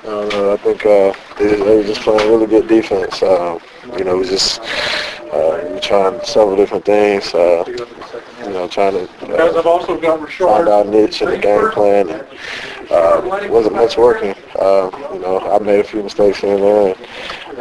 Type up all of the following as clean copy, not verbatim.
I think they were just playing really good defense. We just we trying several different things. Trying to find our niche in the game plan. And, wasn't much working. I made a few mistakes here and there. And,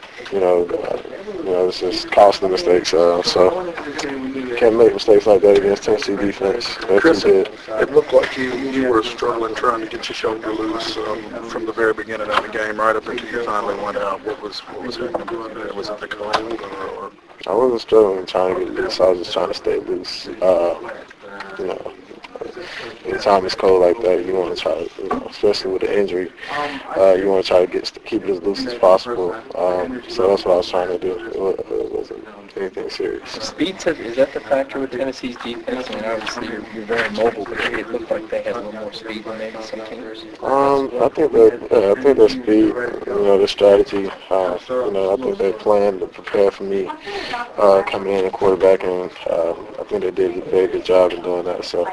it's just costly mistakes. So can't make mistakes like that against Tennessee defense. That's Chris, too good. it looked like you were struggling trying to get your shoulder loose from the very beginning of the game, right up until you finally went out. What was happening? Was it the cold or? I wasn't struggling trying to get loose. I was just trying to stay loose. You know, Anytime it's cold like that, you want to try to, especially with the injury, you want to try to keep it as loose as possible. So that's what I was trying to do. It wasn't anything serious. Speed, is that the factor with Tennessee's defense? I mean, obviously you're very mobile, but it looked like they had a little more speed than maybe some teams. I think their speed, their strategy, I think they planned to prepare for me coming in and quarterbacking. I think they did a very good job in doing that. So,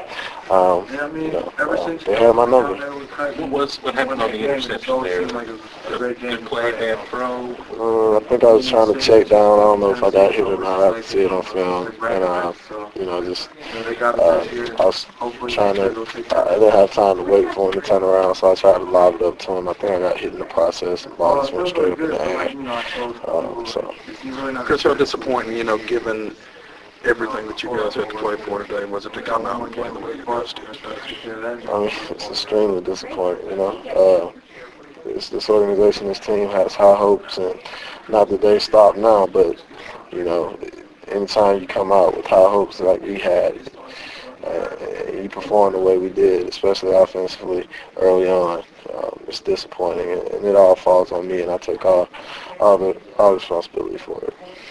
they had my number. What happened on the interception there? Good play, bad throw? I think I was trying to check down. I don't know if I got hit or not. I have to see it on film. And, I was trying to, I didn't have time to wait for him to turn around, so I tried to lob it up to him. I think I got hit in the process, and the ball just went straight up in the air. Chris, how disappointing, given everything that you guys had to play for today, was it to come out and play the way you guys did today? I mean, it's extremely disappointing, this organization, this team has high hopes, and not that they stop now, but, anytime you come out with high hopes like we had, you perform the way we did, especially offensively early on, it's disappointing, and it all falls on me, and I take all responsibility for it.